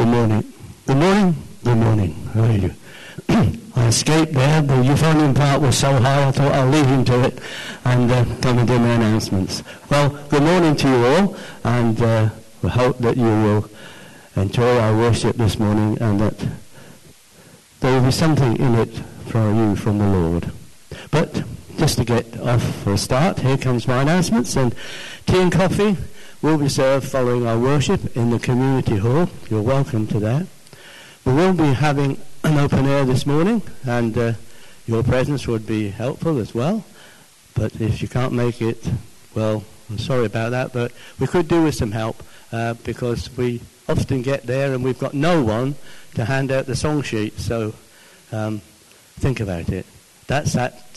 morning. Good morning. Good morning. How are you? I escaped there. The euphonium part was so high I thought I'll leave him to it and come and do my announcements. Well, good morning to you all, and we hope that you will enjoy our worship this morning and that there will be something in it for you from the Lord. But just to get off for a start, here comes my announcements, and tea and coffee will be served following our worship in the community hall. You're welcome to that. We will be having an open air this morning, and your presence would be helpful as well. But if you can't make it, well, I'm sorry about that, but we could do with some help because we often get there and we've got no one to hand out the song sheet. So think about it. That's at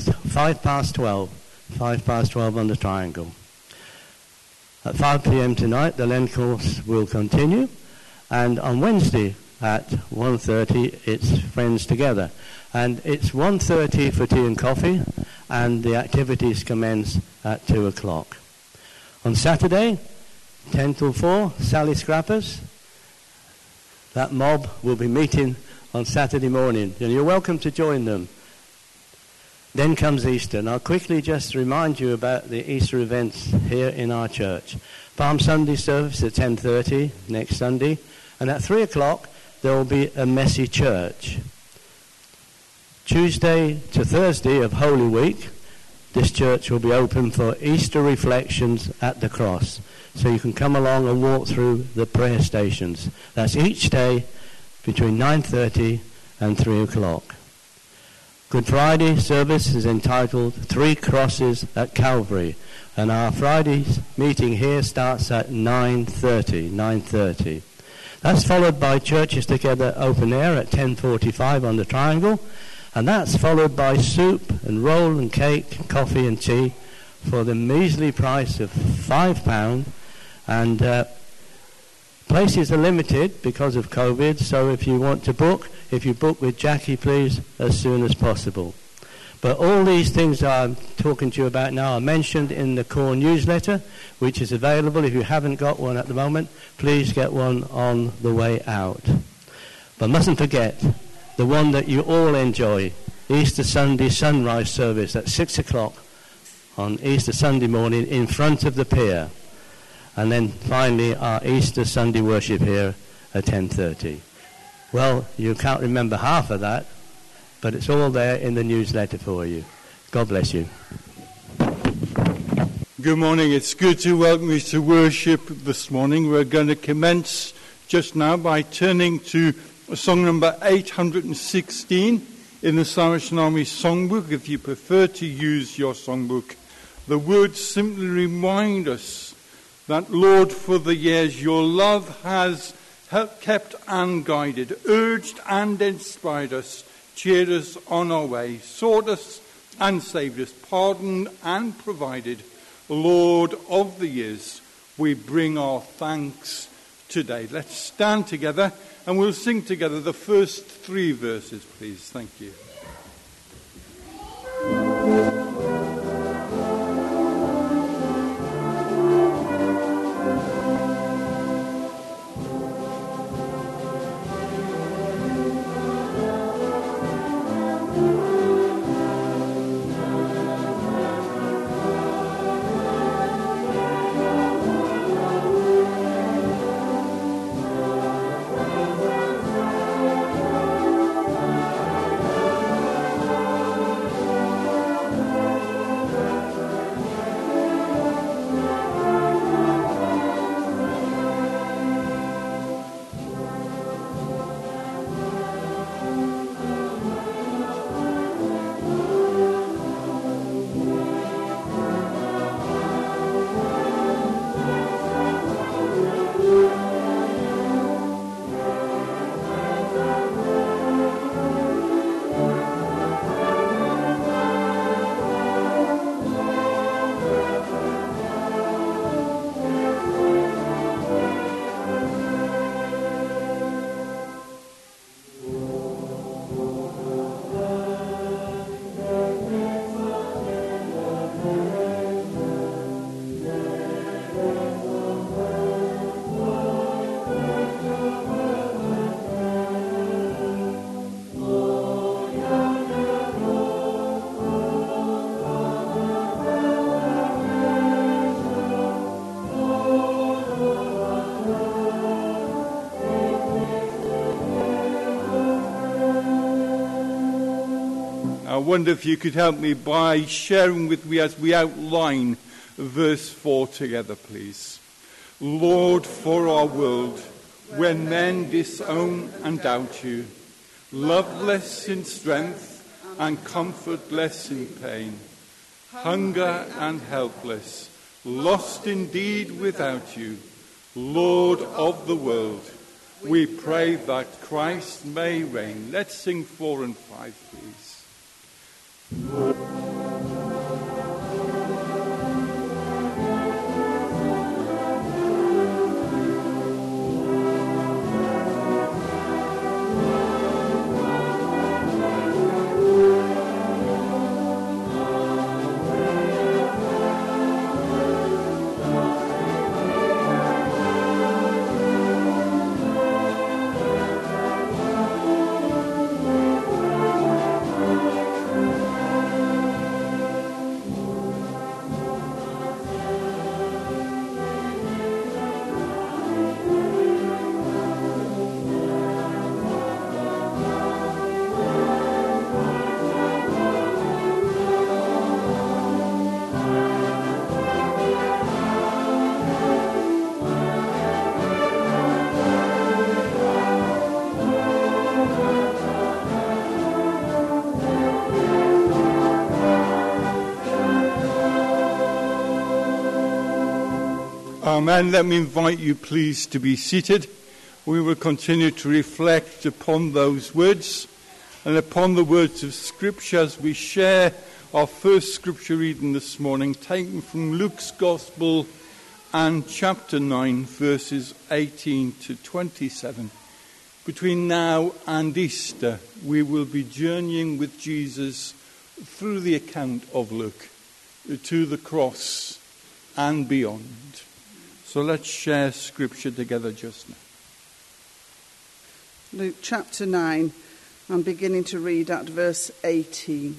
12:05 on the triangle. At 5 p.m. tonight, the Lent course will continue, and on Wednesday at 1:30, it's Friends Together. And it's 1:30 for tea and coffee, and the activities commence at 2 o'clock. On Saturday, 10 till 4, Sally Scrappers. That mob will be meeting on Saturday morning, and you're welcome to join them. Then comes Easter, and I'll quickly just remind you about the Easter events here in our church. Palm Sunday service at 10:30 next Sunday, and at 3 o'clock there will be a messy church. Tuesday to Thursday of Holy Week, this church will be open for Easter reflections at the cross. So you can come along and walk through the prayer stations. That's each day between 9:30 and 3 o'clock. Good Friday service is entitled Three Crosses at Calvary, and our Friday's meeting here starts at 9:30. That's followed by Churches Together Open Air at 10:45 on the triangle, and that's followed by soup and roll and cake, coffee and tea for the measly price of £5, and places are limited because of COVID, so if you want to book, if you book with Jackie, please, as soon as possible. But all these things I'm talking to you about now are mentioned in the core newsletter, which is available. If you haven't got one at the moment, please get one on the way out. But mustn't forget the one that you all enjoy, Easter Sunday sunrise service at 6 o'clock on Easter Sunday morning in front of the pier. And then finally our Easter Sunday worship here at 10:30. Well, you can't remember half of that, but it's all there in the newsletter for you. God bless you. Good morning. It's good to welcome you to worship this morning. We're going to commence just now by turning to song number 816 in the Salvation Army songbook. If you prefer to use your songbook, the words simply remind us that, Lord, for the years your love has kept and guided, urged and inspired us, cheered us on our way, sought us and saved us, pardoned and provided. Lord of the years, we bring our thanks today. Let's stand together and we'll sing together the first 3 verses, please. Thank you. I wonder if you could help me by sharing with me as we outline verse 4 together, please. Lord, for our world, when men disown and doubt you, loveless in strength and comfortless in pain, hunger and helpless, lost indeed without you, Lord of the world, we pray that Christ may reign. Let's sing 4 and 5, please. Amen. Let me invite you, please, to be seated. We will continue to reflect upon those words and upon the words of Scripture as we share our first Scripture reading this morning, taken from Luke's Gospel and chapter 9, verses 18 to 27. Between now and Easter, we will be journeying with Jesus through the account of Luke to the cross and beyond. So let's share Scripture together just now. Luke chapter 9, I'm beginning to read at verse 18.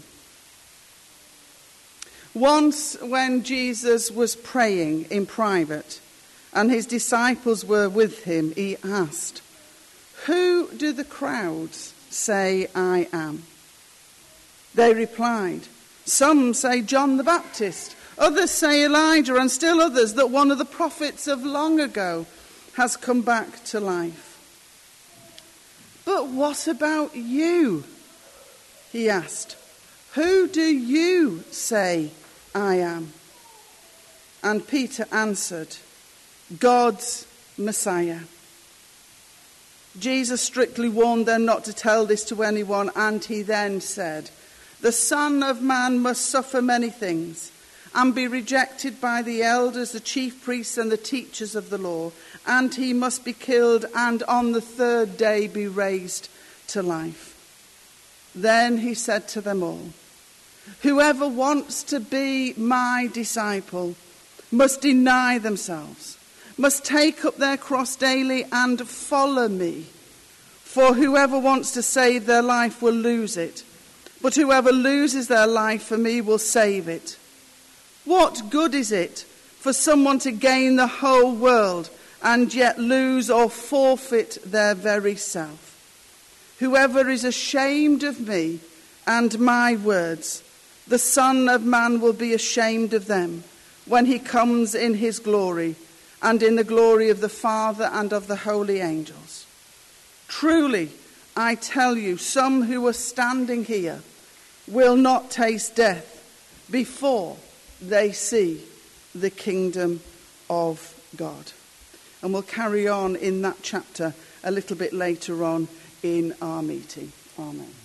Once when Jesus was praying in private and his disciples were with him, he asked, "Who do the crowds say I am?" They replied, "Some say John the Baptist, others say Elijah, and still others that one of the prophets of long ago has come back to life." "But what about you?" he asked. "Who do you say I am?" And Peter answered, "God's Messiah." Jesus strictly warned them not to tell this to anyone, and he then said, "The Son of Man must suffer many things and be rejected by the elders, the chief priests and the teachers of the law, and he must be killed and on the third day be raised to life." Then he said to them all, "Whoever wants to be my disciple must deny themselves, must take up their cross daily and follow me. For whoever wants to save their life will lose it, but whoever loses their life for me will save it. What good is it for someone to gain the whole world and yet lose or forfeit their very self? Whoever is ashamed of me and my words, the Son of Man will be ashamed of them when he comes in his glory and in the glory of the Father and of the holy angels. Truly, I tell you, some who are standing here will not taste death before they see the kingdom of God." And we'll carry on in that chapter a little bit later on in our meeting. Amen.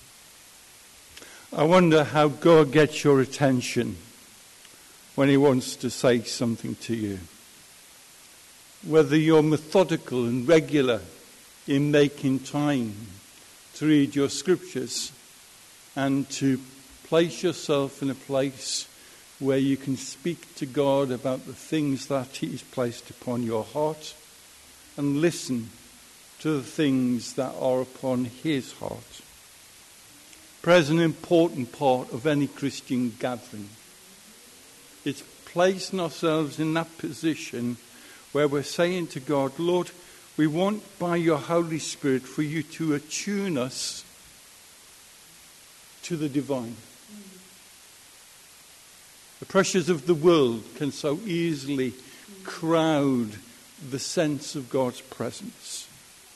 I wonder how God gets your attention when he wants to say something to you. Whether you're methodical and regular in making time to read your Scriptures and to place yourself in a place where you can speak to God about the things that he's placed upon your heart and listen to the things that are upon his heart. Prayer is an important part of any Christian gathering. It's placing ourselves in that position where we're saying to God, "Lord, we want by your Holy Spirit for you to attune us to the divine. The pressures of the world can so easily crowd the sense of God's presence.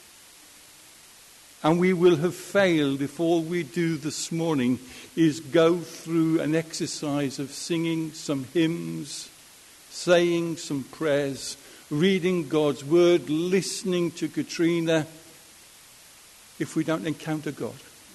And we will have failed if all we do this morning is go through an exercise of singing some hymns, saying some prayers, reading God's word, listening to Katrina, if we don't encounter God.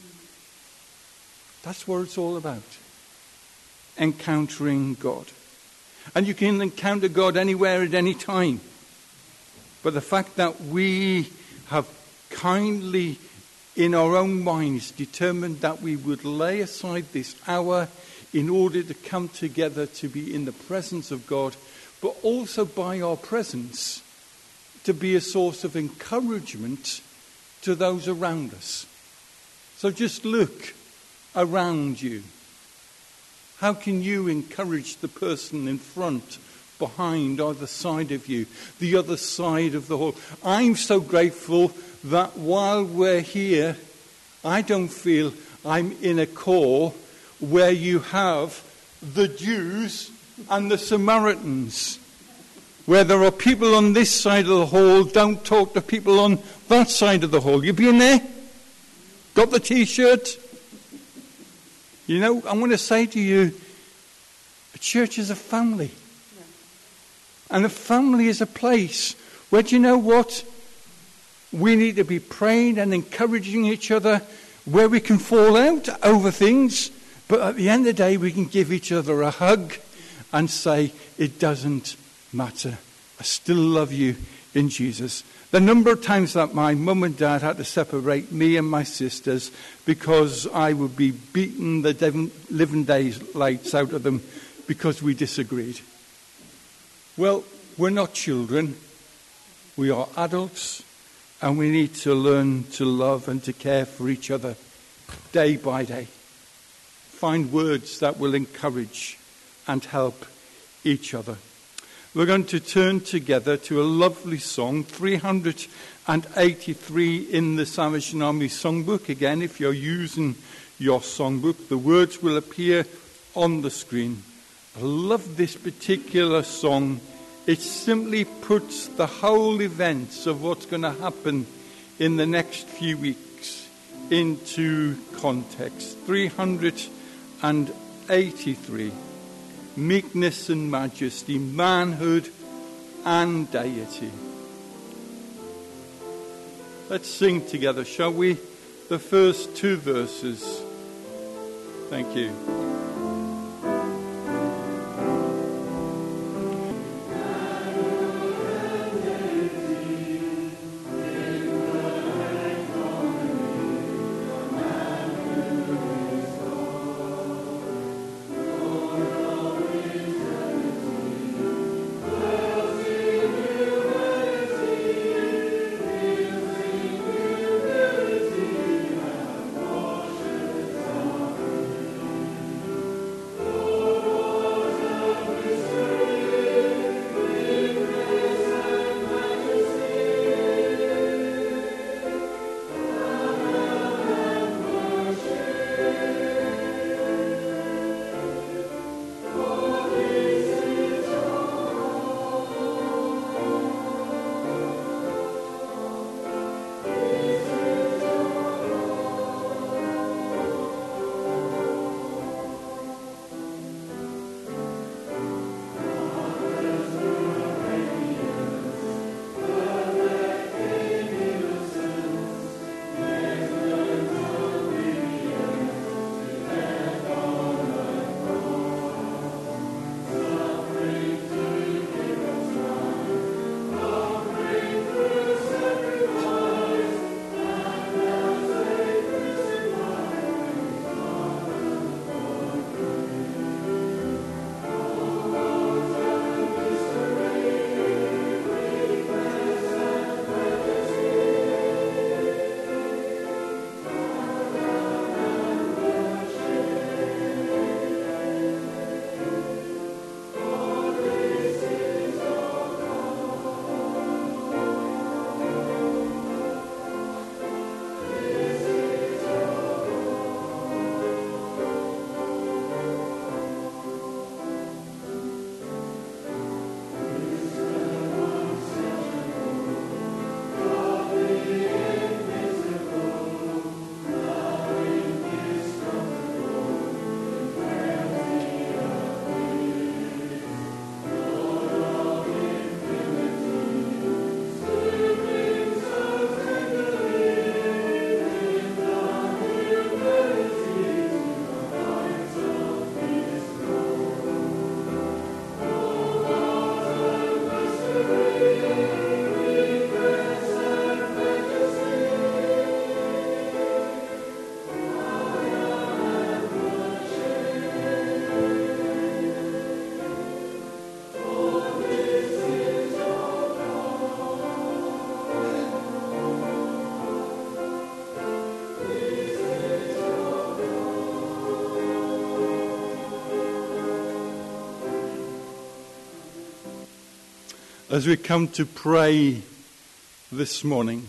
That's what it's all about. Encountering God. And you can encounter God anywhere at any time. But the fact that we have kindly in our own minds determined that we would lay aside this hour in order to come together to be in the presence of God, but also by our presence to be a source of encouragement to those around us. So just look around you. How can you encourage the person in front, behind, either side of you, the other side of the hall? I'm so grateful that while we're here, I don't feel I'm in a corps where you have the Jews and the Samaritans, where there are people on this side of the hall, don't talk to people on that side of the hall. You been there? Got the T-shirt? You know, I want to say to you, a church is a family. And a family is a place where, do you know what? We need to be praying and encouraging each other, where we can fall out over things, but at the end of the day we can give each other a hug and say, it doesn't matter. I still love you in Jesus. The number of times that my mum and dad had to separate me and my sisters because I would be beating the living daylights out of them because we disagreed. Well, we're not children. We are adults, and we need to learn to love and to care for each other day by day. Find words that will encourage and help each other. We're going to turn together to a lovely song, 383 in the Salvation Army songbook. Again, if you're using your songbook, the words will appear on the screen. I love this particular song. It simply puts the whole events of what's going to happen in the next few weeks into context. 383. Meekness and majesty, manhood and deity. Let's sing together, shall we? The first two verses. Thank you. as we come to pray this morning,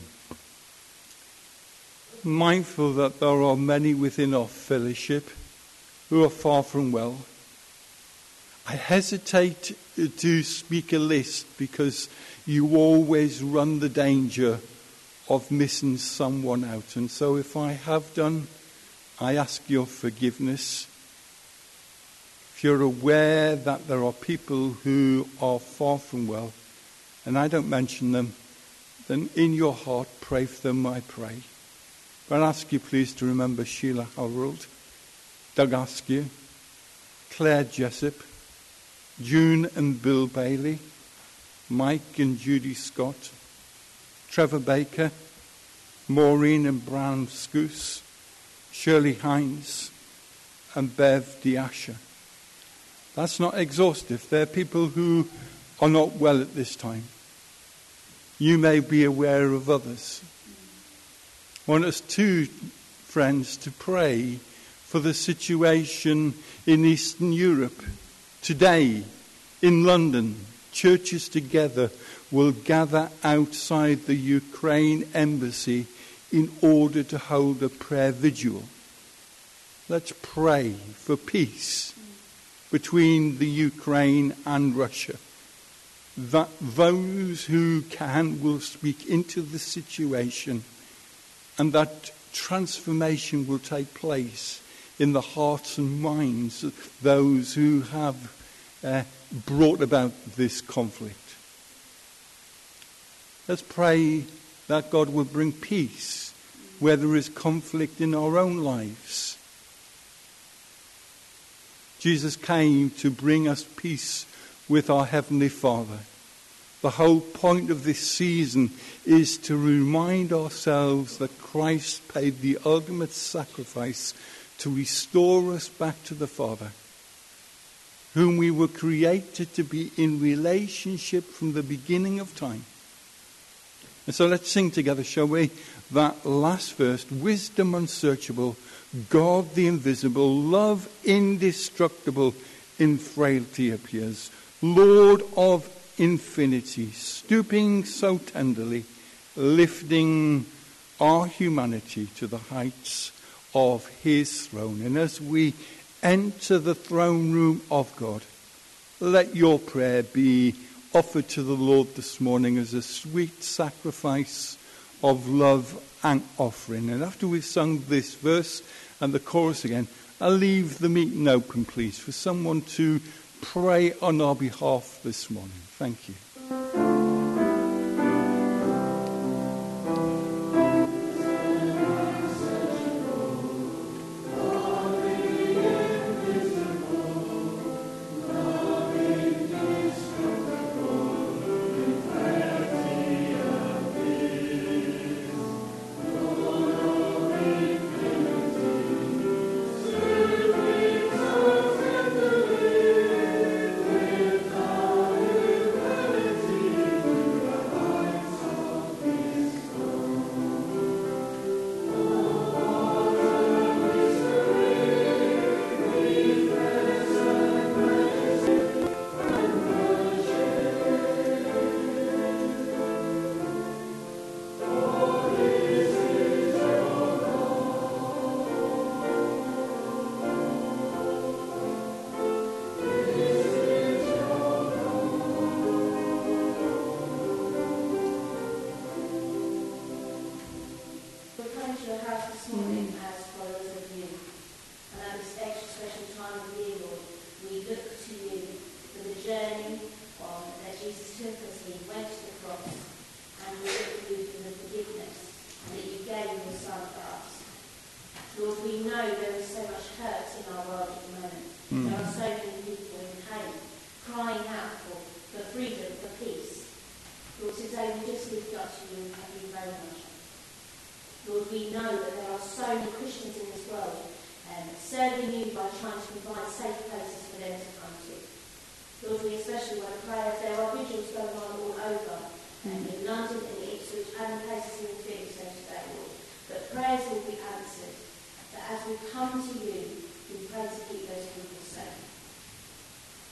mindful that there are many within our fellowship who are far from well. I hesitate to speak a list because you always run the danger of missing someone out. And so if I have done, I ask your forgiveness. If you're aware that there are people who are far from well, and I don't mention them, then in your heart pray for them, I pray. But I ask you please to remember Sheila Harold, Doug Askew, Claire Jessup, June and Bill Bailey, Mike and Judy Scott, Trevor Baker, Maureen and Brown Scoose, Shirley Hines, and Bev Diasha. That's not exhaustive. They're people who are not well at this time. You may be aware of others. I want us too, friends, to pray for the situation in Eastern Europe. Today, in London, churches together will gather outside the Ukraine embassy in order to hold a prayer vigil. Let's pray for peace between the Ukraine and Russia. That those who can will speak into the situation, and that transformation will take place in the hearts and minds of those who have brought about this conflict. Let's pray that God will bring peace where there is conflict in our own lives. Jesus came to bring us peace with our Heavenly Father. The whole point of this season is to remind ourselves that Christ paid the ultimate sacrifice to restore us back to the Father, whom we were created to be in relationship from the beginning of time. And so let's sing together, shall we, that last verse: wisdom unsearchable, God the invisible, love indestructible, in frailty appears, Lord of infinity, stooping so tenderly, lifting our humanity to the heights of his throne. And as we enter the throne room of God, let your prayer be offered to the Lord this morning as a sweet sacrifice of love and offering. And after we've sung this verse and the chorus again, I'll leave the meeting open, please, for someone to pray on our behalf this morning. Thank you.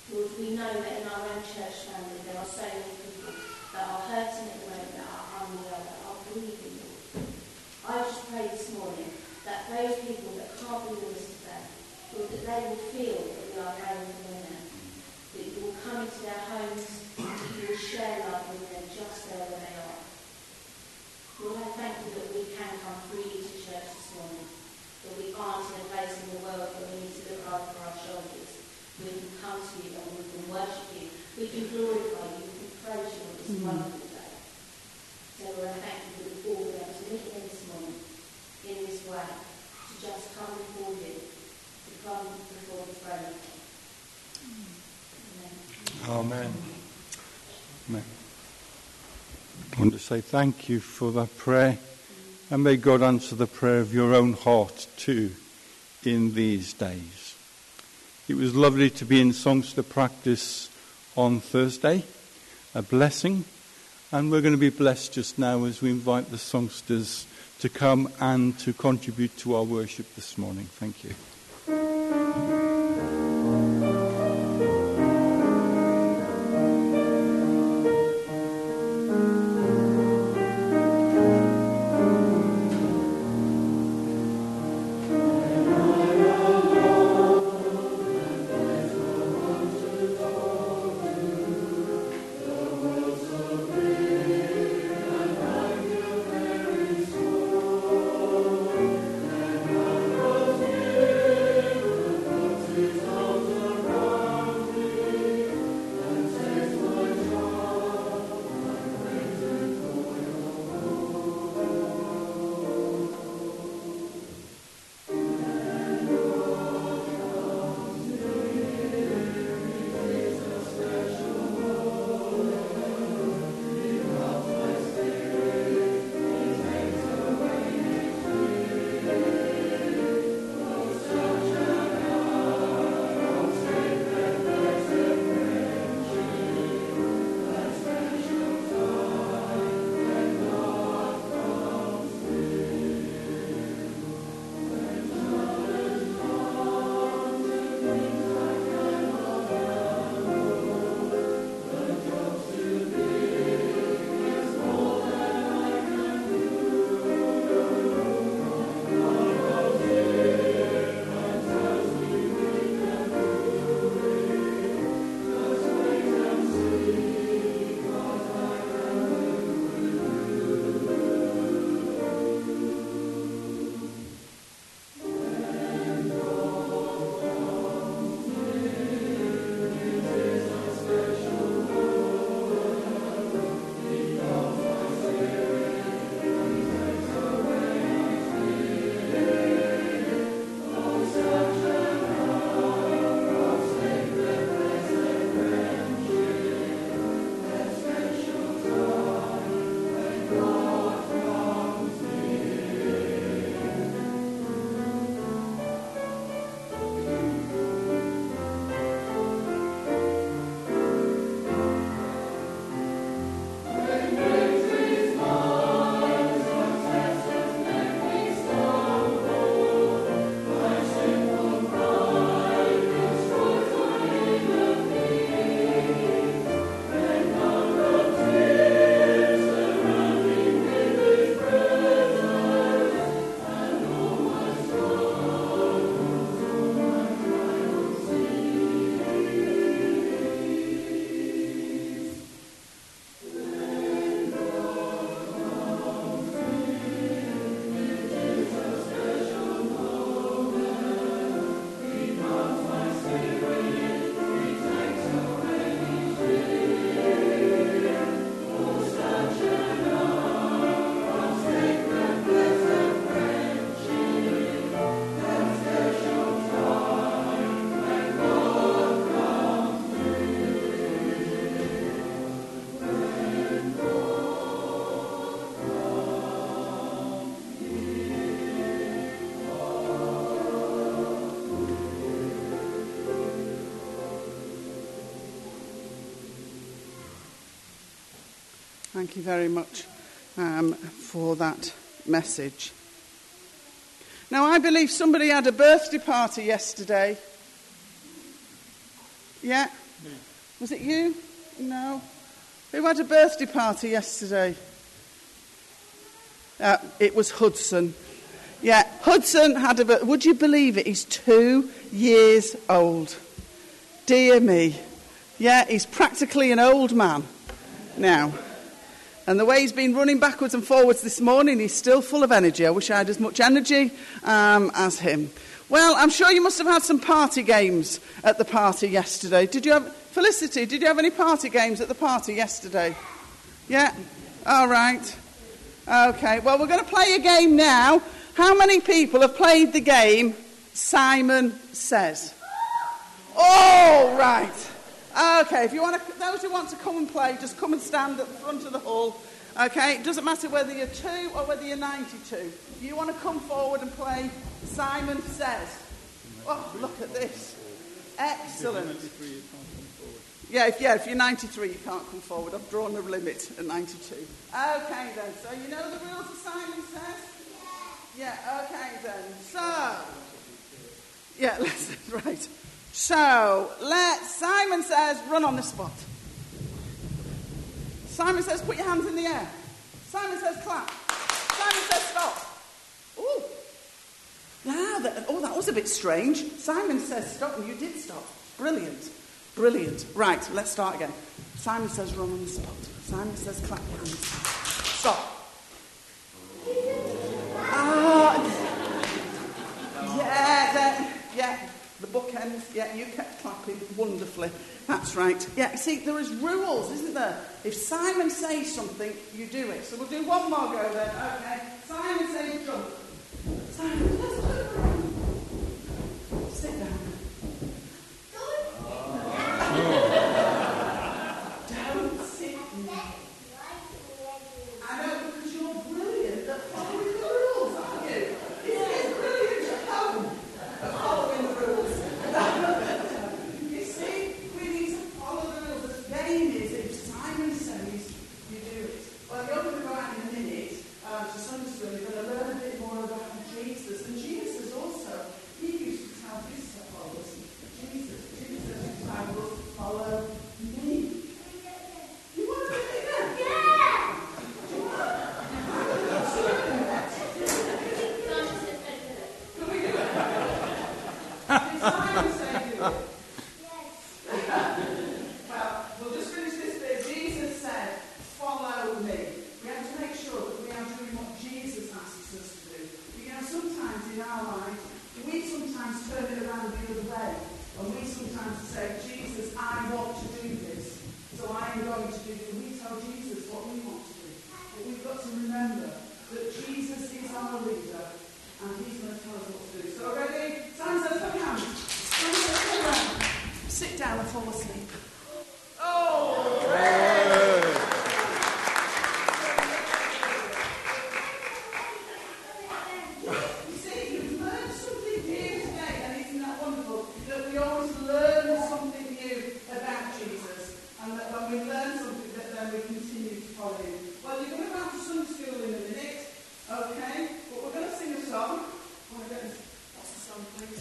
Lord, we know that in our own church family there are so many people that are hurting at the moment, that are unwell, that are grieving, Lord. I just pray this morning that those people that can't be with us today, Lord, that they will feel that we are praying for them now. That you will come into their homes, that you will share love with them just there where they are. Lord, I thank you that we can come freely to church this morning. That we aren't in a place in the world where we need to look over our shoulders. We can come to you and we can worship you. We can glorify you. We can praise you on this wonderful day. So Lord, I thank you that we've all been able to look at this morning in this way, to just come before you, to come before the throne. Amen. Amen. I want to say thank you for that prayer, and may God answer the prayer of your own heart too in these days. It was lovely to be in Songster practice on Thursday, a blessing, and we're going to be blessed just now as we invite the songsters to come and to contribute to our worship this morning. Thank you. Thank you very much for that message. Now, I believe somebody had a birthday party yesterday. Yeah? Was it you? No. Who had a birthday party yesterday? It was Hudson. Yeah, Hudson had a birthday. Would you believe it? He's 2 years old. Dear me. Yeah, he's practically an old man now. And the way he's been running backwards and forwards this morning, he's still full of energy. I wish I had as much energy as him. Well, I'm sure you must have had some party games at the party yesterday. Felicity, did you have any party games at the party yesterday? Yeah? All right. Okay, well, we're going to play a game now. How many people have played the game Simon Says? All right. Okay, those who want to come and play, just come and stand at the front of the hall. Okay, it doesn't matter whether you're 2 or whether you're 92. If you want to come forward and play Simon Says. Oh, look at this. Excellent. Yeah, if you're 93, you can't come forward. I've drawn the limit at 92. Okay, then. So you know the rules of Simon Says? Yeah, okay, then. So, yeah, right. So, Simon Says, run on the spot. Simon Says, put your hands in the air. Simon Says, clap. Simon Says, stop. Ooh. That was a bit strange. Simon Says, stop, and you did stop. Brilliant. Brilliant. Right, let's start again. Simon Says, run on the spot. Simon Says, clap your hands. Stop. Yeah. The bookends, yeah, you kept clapping wonderfully. That's right. Yeah, see, there is rules, isn't there? If Simon says something, you do it. So we'll do one more go then. Okay. Simon says jump. Simon, let's go. Sit down. Don't sit down. I know, because you're brilliant at following the rules, aren't you? It's brilliant at home at following the rules. You see, we need to follow the rules. The game is, if Simon says, you do it. Well, you're going to go out in a minute to Sunday school. You're going to learn a bit more about Jesus. And Jesus also, he used to tell his followers, Jesus used to tell us, follow me. You want to do that? Yeah! Can we do it? Did Simon say do it? Well, we'll just finish this bit. Jesus said, follow me. We have to make sure that we are doing what Jesus asks us to do. You know, sometimes in our lives, we sometimes turn it around the other way. And we sometimes say, Jesus, I want to do this. So I am going to do it. And we tell Jesus what we want to do. But we've got to remember that Jesus is our leader. And he's going to tell us what to do. So ready? Simon says, put your hands. Simon says, put your hands. Sit down and fall asleep. Oh, great! You see, you've learned something new today, and isn't that wonderful? That we always learn something new about Jesus, and that when we learn something, that then we continue to follow him. Well, you're going to go out to Sunday school in a minute, okay? But we're going to sing a song. What's the song, please?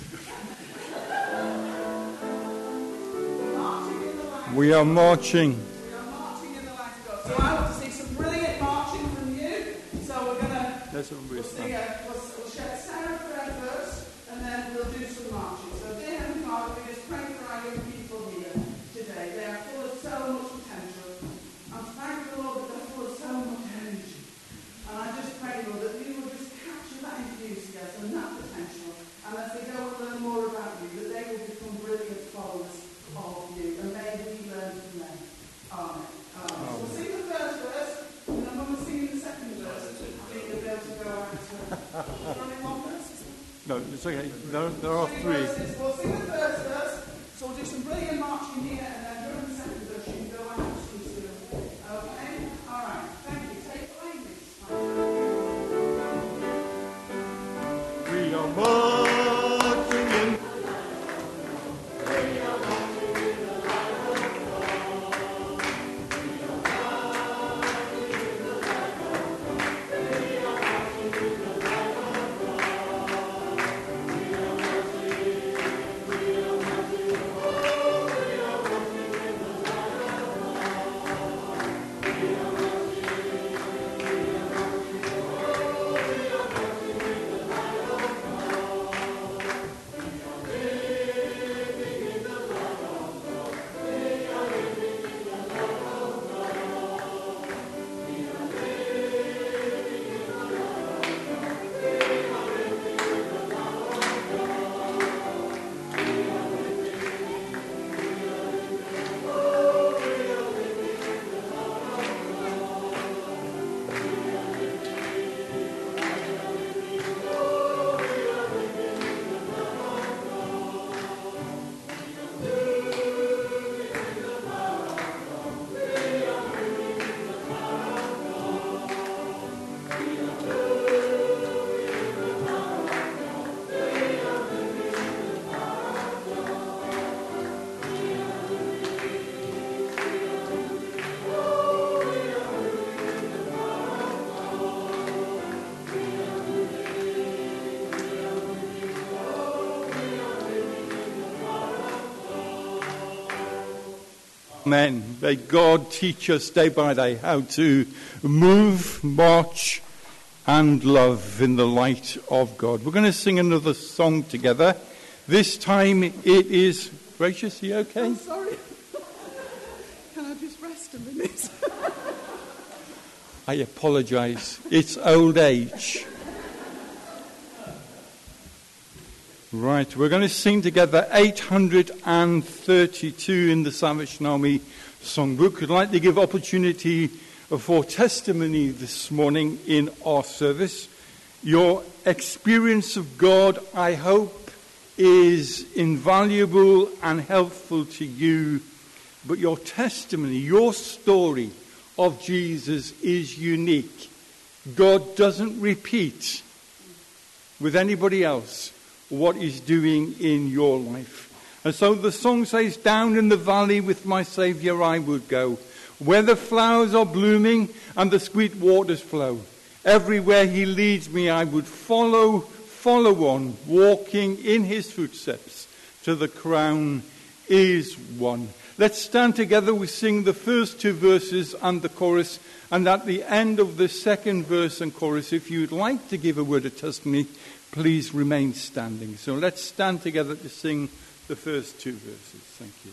We are marching. We are marching in the light of God. So I want to see some brilliant marching from you. So we're going to... That's what we're saying. We'll share Sarah prayer first, and then we'll do some marching. So, dear Heavenly Father, we just pray for our young people here today. They are full of so much potential. I'm thankful, Lord, that they're full of so much energy. And I just pray, Lord, that you will just capture that enthusiasm and that potential. And as they go and learn more about you, that they will become brilliant followers of you. And may we learn from them. Amen. We'll sing the first verse, and then when we're singing the second verse, I think they'll be able to go out to running one verse. No, it's okay. There are 3. We'll sing the first verse, so we'll do some brilliant marching here, and then during the second verse, you can go out to school. Okay? All right. Thank you. Take it away, please. We are marching in. Amen. May God teach us day by day how to move, march, and love in the light of God. We're going to sing another song together. This time it is... Gracious, are you okay? I'm sorry. Can I just rest a minute? I apologise. It's old age. Right, we're going to sing together 832 in the Salvation Army Songbook. I'd like to give opportunity for testimony this morning in our service. Your experience of God, I hope, is invaluable and helpful to you. But your testimony, your story of Jesus is unique. God doesn't repeat with anybody else what he's doing in your life. And so the song says, down in the valley with my Saviour I would go, where the flowers are blooming and the sweet waters flow. Everywhere he leads me I would follow on, walking in his footsteps, till the crown is won. Let's stand together. We sing the first two verses and the chorus, and at the end of the second verse and chorus, if you'd like to give a word of testimony, please remain standing. So let's stand together to sing the first two verses. Thank you.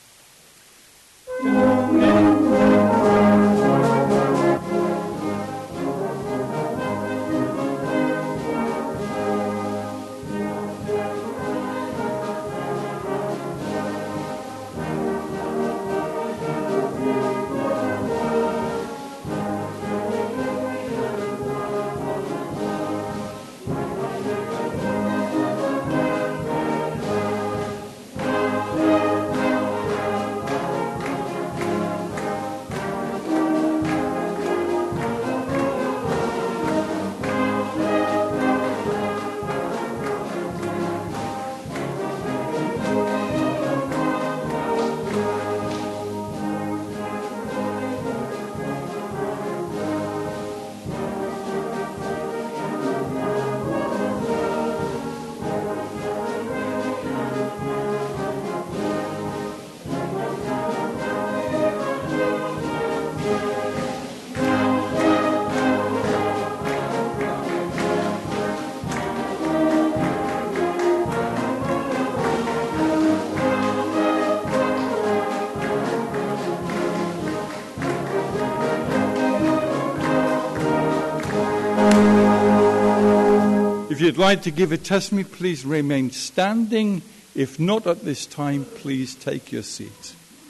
If you'd like to give a testimony, please remain standing. If not at this time, please take your seat.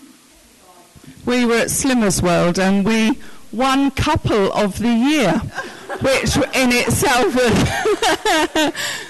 We were at Slimmers World and we won Couple of the Year, which in itself was...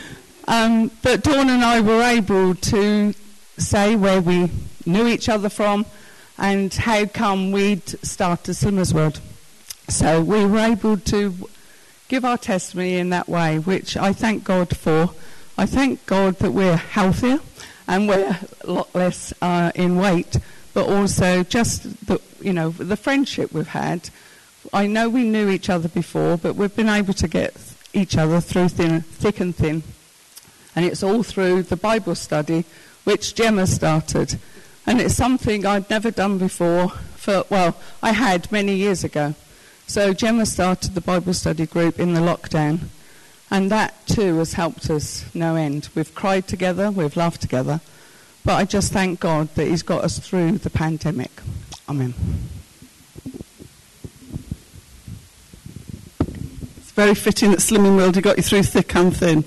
but Dawn and I were able to say where we knew each other from and how come we'd started Slimmers World. So we were able to give our testimony in that way, which I thank God for. I thank God that we're healthier and we're a lot less in weight, but also just the friendship we've had. I know we knew each other before, but we've been able to get each other through thick and thin. And it's all through the Bible study, which Gemma started. And it's something I'd never done before. I had many years ago. So Gemma started the Bible study group in the lockdown, and that too has helped us no end. We've cried together, we've laughed together, but I just thank God that he's got us through the pandemic. Amen. It's very fitting that Slimming World got you through thick and thin.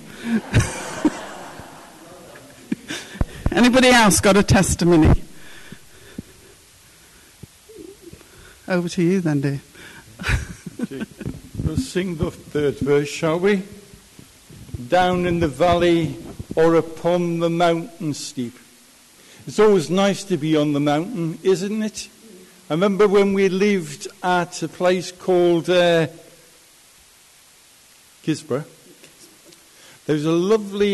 Anybody else got a testimony? Over to you then, dear. We'll sing the third verse, shall we? Down in the valley or upon the mountain steep. It's always nice to be on the mountain, isn't it? I remember when we lived at a place called Gisborough. There was a lovely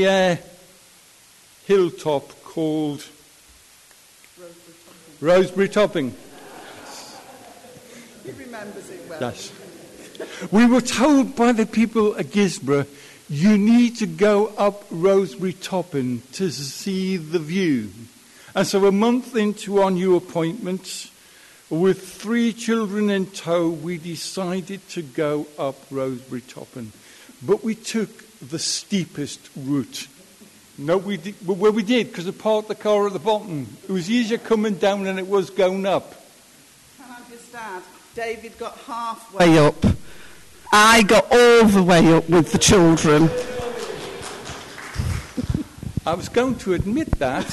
hilltop called Rosebery Topping. He remembers it well. Yes. We were told by the people at Gisborough, you need to go up Rosebery Topping to see the view. And so a month into our new appointment, With 3 children in tow, we decided to go up Rosebery Topping. But we took the steepest route. No, we did. Well, we did, because I parked the car at the bottom. It was easier coming down than it was going up. Can I just add, David got halfway up. I got all the way up with the children. I was going to admit that.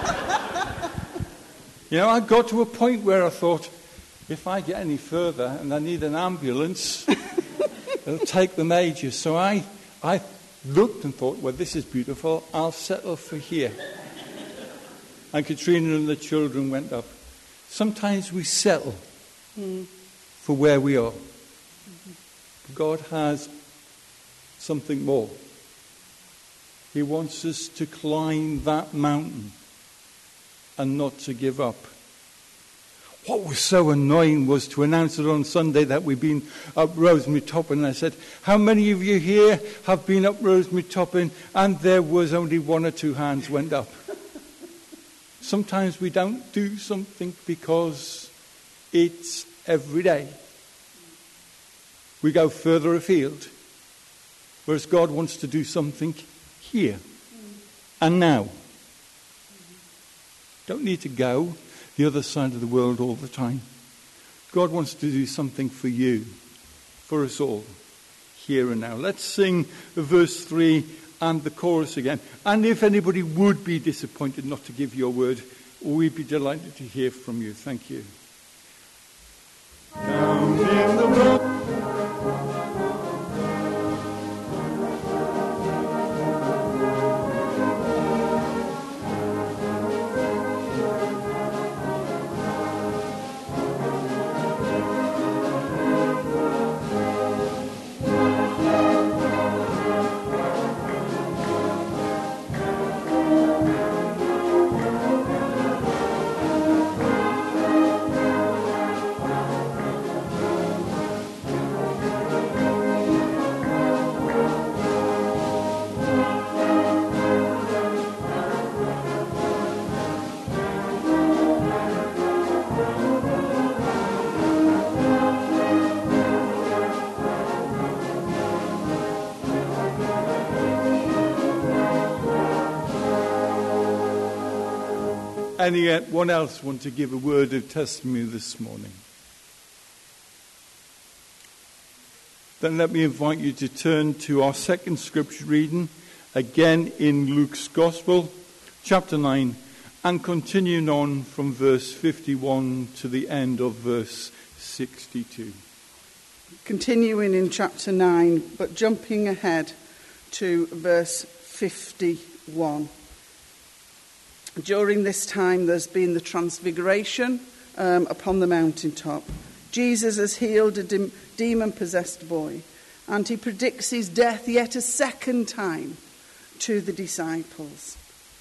I got to a point where I thought, if I get any further and I need an ambulance, it'll take them ages. So I looked and thought, well, this is beautiful. I'll settle for here. And Katrina and the children went up. Sometimes we settle for where we are. God has something more. He wants us to climb that mountain and not to give up. What was so annoying was to announce it on Sunday that we've been up Rosebery Topping. And I said, how many of you here have been up Rosebery Topping? And there was only 1 or 2 hands went up. Sometimes we don't do something because it's every day. We go further afield. Whereas God wants to do something here and now. Don't need to go the other side of the world all the time. God wants to do something for you, for us all, here and now. Let's sing verse 3 and the chorus again. And if anybody would be disappointed not to give your word, we'd be delighted to hear from you. Thank you. Down in the road. Anyone else want to give a word of testimony this morning? Then let me invite you to turn to our second scripture reading, again in Luke's Gospel, chapter 9, and continuing on from verse 51 to the end of verse 62. Continuing in chapter 9, but jumping ahead to verse 51. During this time, there's been the transfiguration upon the mountaintop. Jesus has healed a demon-possessed boy, and he predicts his death yet a second time to the disciples.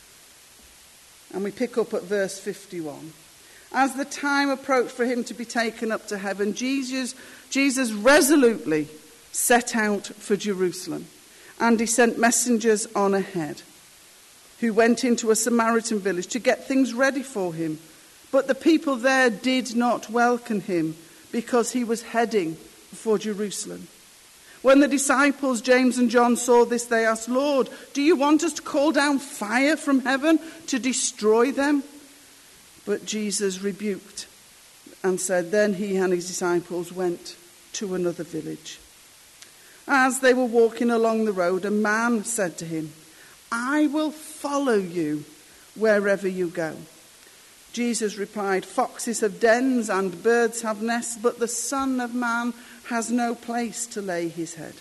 And we pick up at verse 51. As the time approached for him to be taken up to heaven, Jesus resolutely set out for Jerusalem, and he sent messengers on ahead, who went into a Samaritan village to get things ready for him. But the people there did not welcome him because he was heading for Jerusalem. When the disciples, James and John, saw this, they asked, Lord, do you want us to call down fire from heaven to destroy them? But Jesus rebuked and said, then he and his disciples went to another village. As they were walking along the road, a man said to him, I will follow you wherever you go. Jesus replied, foxes have dens and birds have nests, but the Son of Man has no place to lay his head.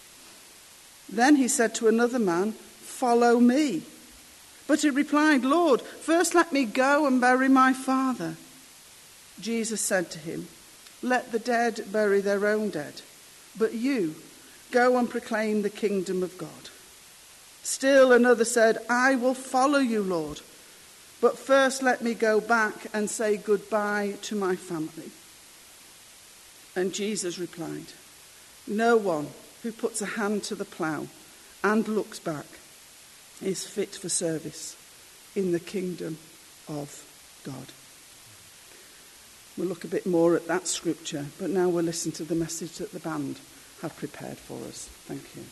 Then he said to another man, follow me. But he replied, Lord, first let me go and bury my father. Jesus said to him, let the dead bury their own dead, but you go and proclaim the kingdom of God. Still another said, I will follow you, Lord, but first let me go back and say goodbye to my family. And Jesus replied, no one who puts a hand to the plough and looks back is fit for service in the kingdom of God. We'll look a bit more at that scripture, but now we'll listen to the message that the band have prepared for us. Thank you.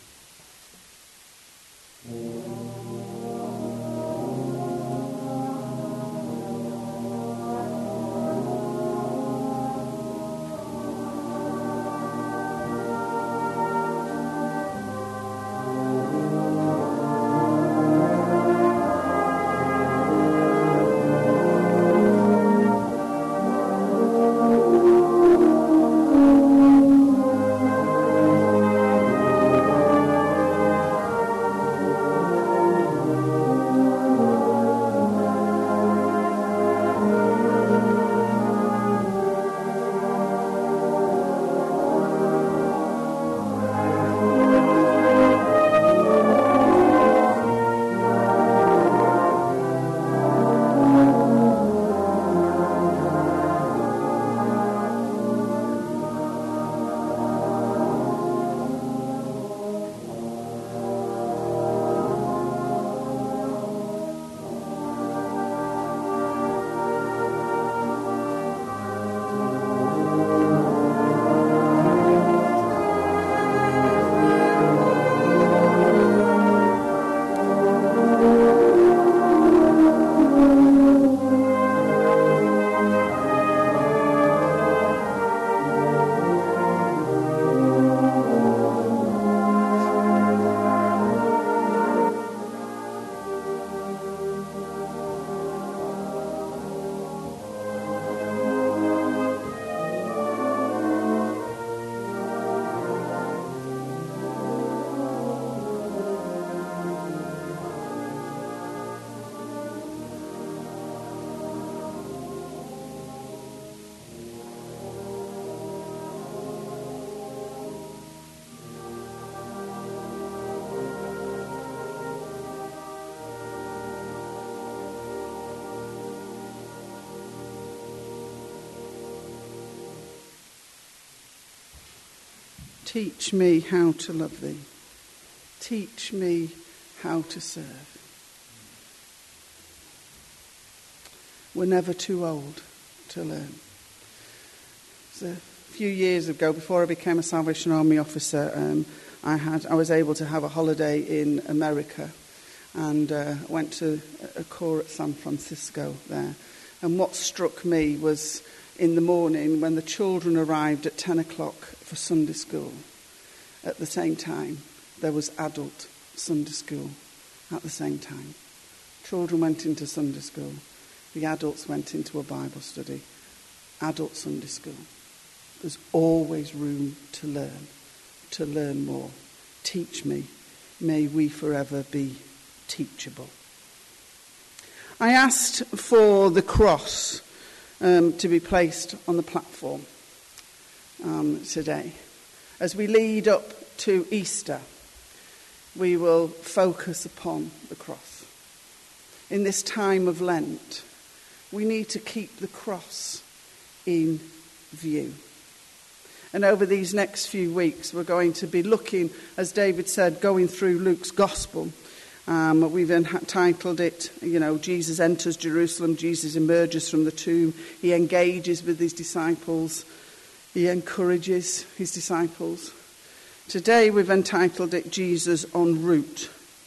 Teach me how to love thee. Teach me how to serve. We're never too old to learn. So a few years ago, before I became a Salvation Army officer, I was able to have a holiday in America, and went to a corps at San Francisco there. And what struck me was in the morning when the children arrived at 10 o'clock for Sunday school. At the same time, there was adult Sunday school at the same time. Children went into Sunday school. The adults went into a Bible study. Adult Sunday school. There's always room to learn more. Teach me. May we forever be teachable. I asked for the cross to be placed on the platform today. As we lead up to Easter, we will focus upon the cross. In this time of Lent, we need to keep the cross in view. And over these next few weeks, we're going to be looking, as David said, going through Luke's Gospel. We've entitled it, Jesus enters Jerusalem, Jesus emerges from the tomb, he engages with his disciples, he encourages his disciples. Today we've entitled it Jesus en route.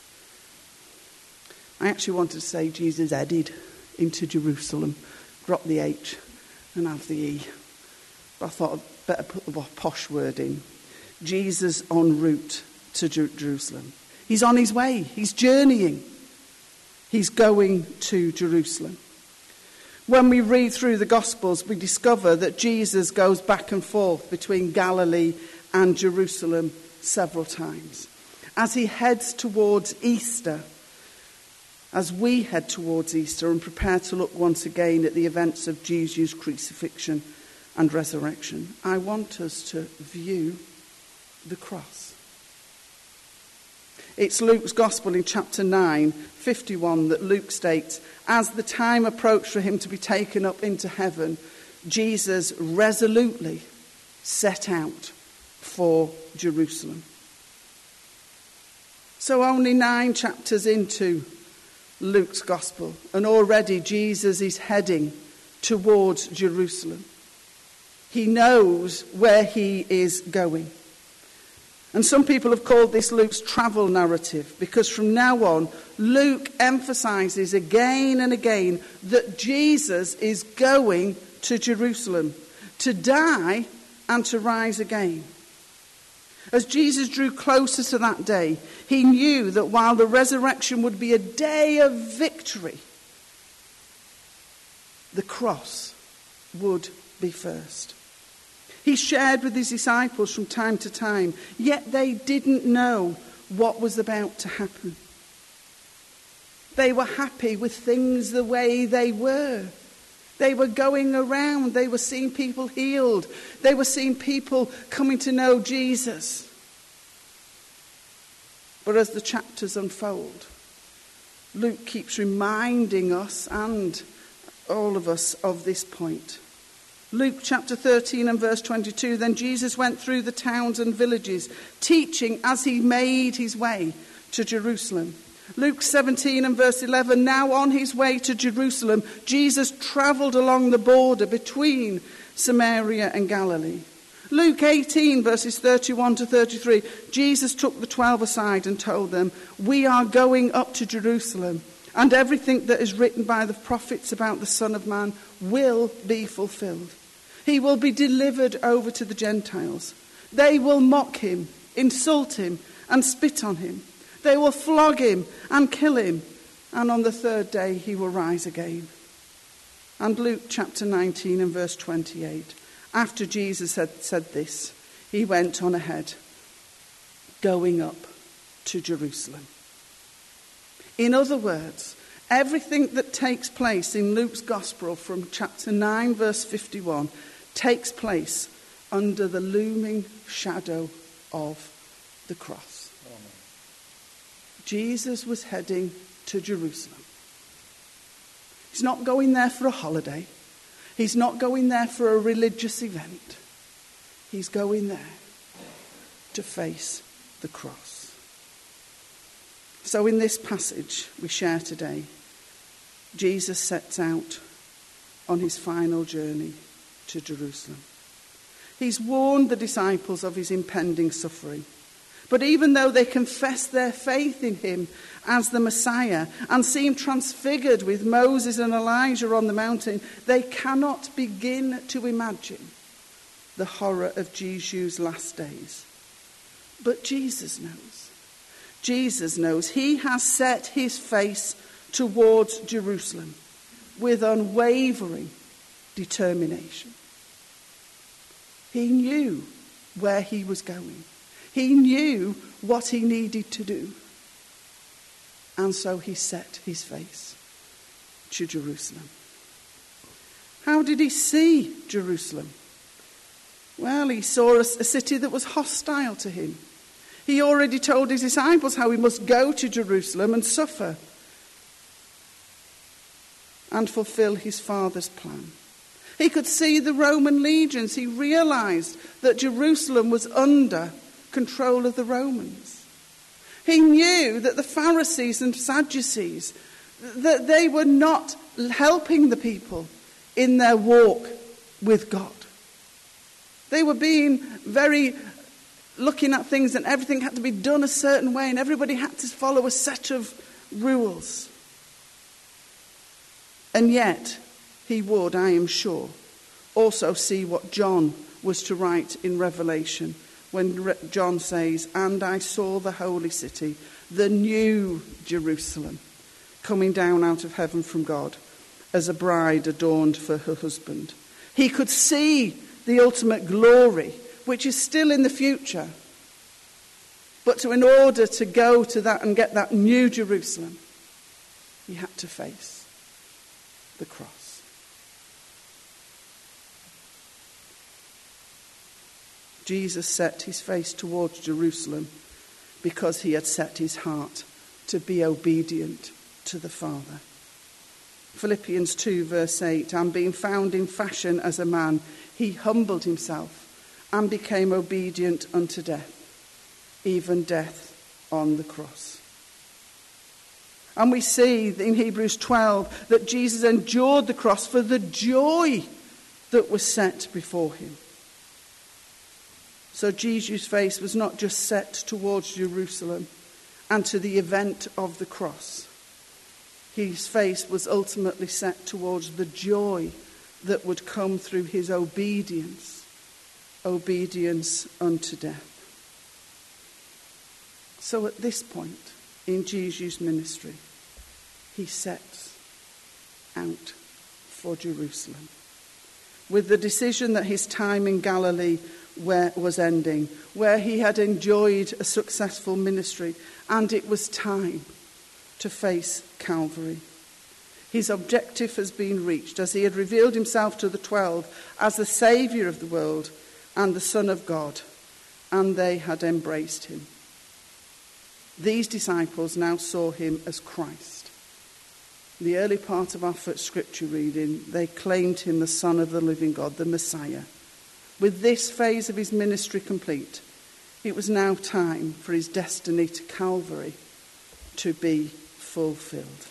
I actually wanted to say Jesus headed into Jerusalem, drop the H and have the E. But I thought I'd better put the posh word in. Jesus en route to Jerusalem. He's on his way. He's journeying. He's going to Jerusalem. When we read through the Gospels, we discover that Jesus goes back and forth between Galilee and Jerusalem several times. As he heads towards Easter, as we head towards Easter and prepare to look once again at the events of Jesus' crucifixion and resurrection, I want us to view the cross. It's Luke's Gospel in chapter 9:51 that Luke states, as the time approached for him to be taken up into heaven, Jesus resolutely set out for Jerusalem. So only 9 chapters into Luke's Gospel, and already Jesus is heading towards Jerusalem. He knows where he is going. And some people have called this Luke's travel narrative, because from now on, Luke emphasizes again and again that Jesus is going to Jerusalem to die and to rise again. As Jesus drew closer to that day, he knew that while the resurrection would be a day of victory, the cross would be first. He shared with his disciples from time to time, yet they didn't know what was about to happen. They were happy with things the way they were. They were going around, they were seeing people healed, they were seeing people coming to know Jesus. But as the chapters unfold, Luke keeps reminding us and all of us of this point. Luke chapter 13 and verse 22, then Jesus went through the towns and villages, teaching as he made his way to Jerusalem. Luke 17 and verse 11, now on his way to Jerusalem, Jesus travelled along the border between Samaria and Galilee. Luke 18 verses 31 to 33, Jesus took the 12 aside and told them, we are going up to Jerusalem, and everything that is written by the prophets about the Son of Man will be fulfilled. He will be delivered over to the Gentiles. They will mock him, insult him, and spit on him. They will flog him and kill him. And on the third day he will rise again. And Luke chapter 19 and verse 28. After Jesus had said this, he went on ahead, going up to Jerusalem. In other words, everything that takes place in Luke's Gospel from chapter 9 verse 51 takes place under the looming shadow of the cross. Amen. Jesus was heading to Jerusalem. He's not going there for a holiday. He's not going there for a religious event. He's going there to face the cross. So in this passage we share today, Jesus sets out on his final journey to Jerusalem. He's warned the disciples of his impending suffering. But even though they confess their faith in him as the Messiah and seem transfigured with Moses and Elijah on the mountain, they cannot begin to imagine the horror of Jesus' last days. But Jesus knows. Jesus knows. He has set his face towards Jerusalem with unwavering determination. He knew where he was going. He knew what he needed to do. And so he set his face to Jerusalem. How did he see Jerusalem? Well, he saw a city that was hostile to him. He already told his disciples how he must go to Jerusalem and suffer and fulfill his Father's plan. He could see the Roman legions. He realized that Jerusalem was under control of the Romans. He knew that the Pharisees and Sadducees, that they were not helping the people in their walk with God. They were being very looking at things, and everything had to be done a certain way, and everybody had to follow a set of rules. And yet, he would, I am sure, also see what John was to write in Revelation, when John says, and I saw the holy city, the new Jerusalem, coming down out of heaven from God, as a bride adorned for her husband. He could see the ultimate glory, which is still in the future. But in order to go to that and get that new Jerusalem, he had to face the cross. Jesus set his face towards Jerusalem because he had set his heart to be obedient to the Father. Philippians 2 verse 8, and being found in fashion as a man, he humbled himself and became obedient unto death, even death on the cross. And we see in Hebrews 12 that Jesus endured the cross for the joy that was set before him. So Jesus' face was not just set towards Jerusalem and to the event of the cross. His face was ultimately set towards the joy that would come through his obedience unto death. So at this point in Jesus' ministry, he sets out for Jerusalem, with the decision that his time in Galilee was ending, where he had enjoyed a successful ministry, and it was time to face Calvary. His objective has been reached as he had revealed himself to the 12 as the Saviour of the world and the Son of God, and they had embraced him. These disciples now saw him as Christ. In the early part of our first scripture reading, they claimed him the Son of the living God, the Messiah. With this phase of his ministry complete, it was now time for his destiny to Calvary to be fulfilled.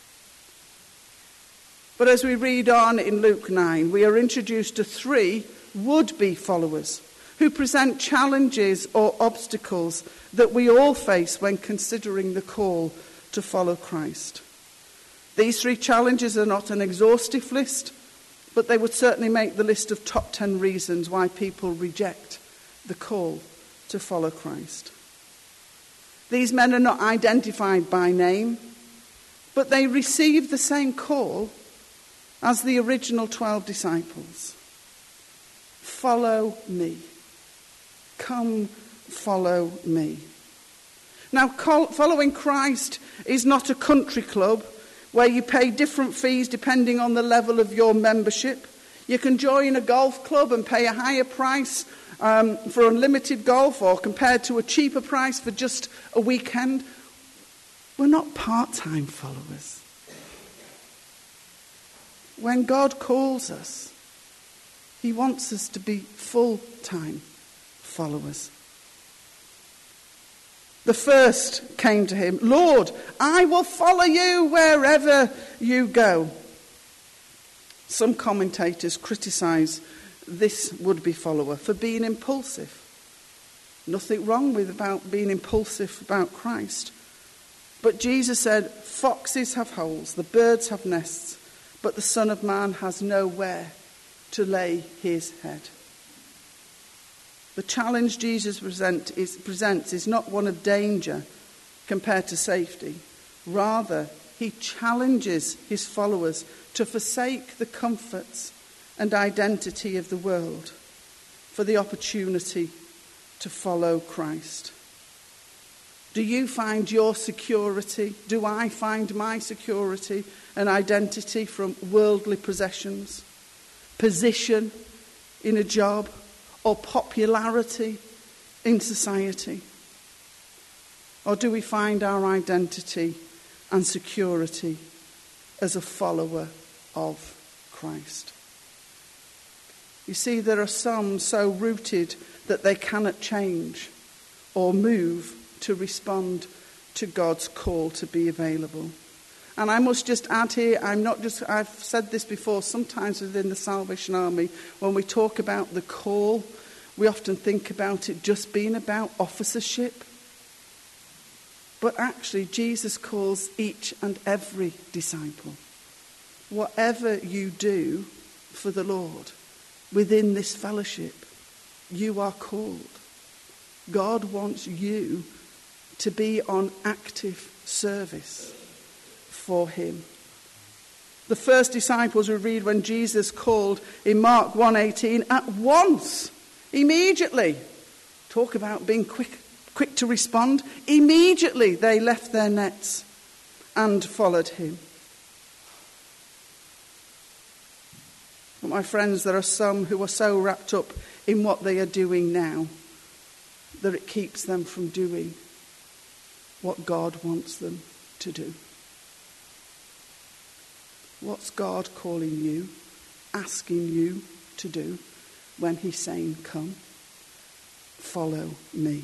But as we read on in Luke 9, we are introduced to 3 would-be followers who present challenges or obstacles that we all face when considering the call to follow Christ. These 3 challenges are not an exhaustive list, but they would certainly make the list of top 10 reasons why people reject the call to follow Christ. These men are not identified by name, but they receive the same call as the original 12 disciples. Follow me. Come, follow me. Now, following Christ is not a country club where you pay different fees depending on the level of your membership. You can join a golf club and pay a higher price for unlimited golf, or compared to a cheaper price for just a weekend. We're not part-time followers. When God calls us, he wants us to be full-time followers. The first came to him, Lord, I will follow you wherever you go. Some commentators criticize this would-be follower for being impulsive. Nothing wrong with about being impulsive about Christ. But Jesus said, foxes have holes, the birds have nests, but the Son of Man has nowhere to lay his head. The challenge Jesus presents is not one of danger compared to safety. Rather, he challenges his followers to forsake the comforts and identity of the world for the opportunity to follow Christ. Do you find your security? Do I find my security and identity from worldly possessions, position in a job, or popularity in society? Or do we find our identity and security as a follower of Christ? You see, there are some so rooted that they cannot change or move to respond to God's call to be available. And I must just add here, I've said this before, sometimes within the Salvation Army, when we talk about the call, we often think about it just being about officership. But actually, Jesus calls each and every disciple. Whatever you do for the Lord within this fellowship, you are called. God wants you to be on active service for him. The first disciples we read when Jesus called in Mark 1:18, at once, immediately, talk about being quick to respond, immediately they left their nets and followed him. But my friends, there are some who are so wrapped up in what they are doing now that it keeps them from doing what God wants them to do. What's God calling you, asking you to do when he's saying, come, follow me?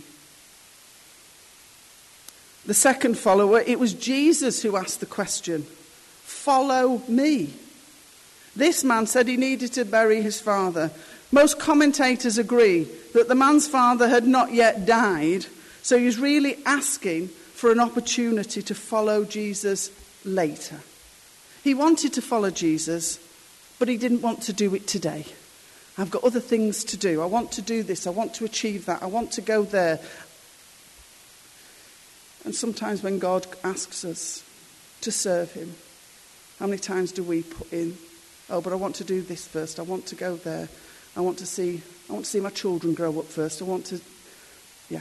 The second follower, it was Jesus who asked the question, follow me. This man said he needed to bury his father, Most commentators agree that the man's father had not yet died, so he was really asking for an opportunity to follow Jesus later. He wanted to follow Jesus, but he didn't want to do it today. I've got other things to do. I want to do this. I want to achieve that. I want to go there. And sometimes when God asks us to serve him, how many times do we put in, oh, but I want to do this first. I want to go there. I want to see my children grow up first. Yeah.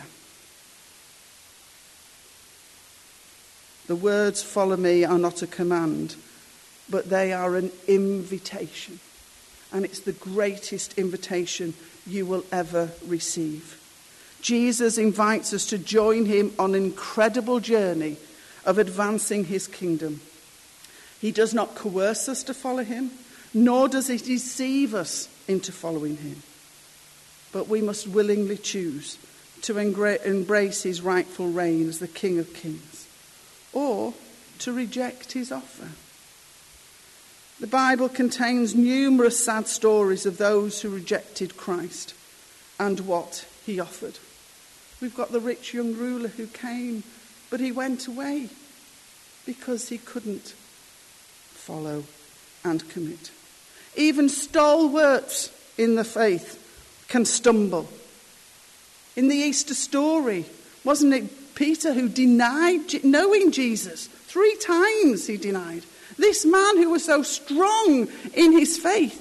The words "follow me" are not a command, but they are an invitation. And it's the greatest invitation you will ever receive. Jesus invites us to join him on an incredible journey of advancing his kingdom. He does not coerce us to follow him, nor does he deceive us into following him. But we must willingly choose to embrace his rightful reign as the King of Kings, or to reject his offer. The Bible contains numerous sad stories of those who rejected Christ and what he offered. We've got the rich young ruler who came, but he went away because he couldn't follow and commit. Even stalwarts in the faith can stumble. In the Easter story, wasn't it Peter who denied knowing Jesus? 3 times he denied. This man who was so strong in his faith.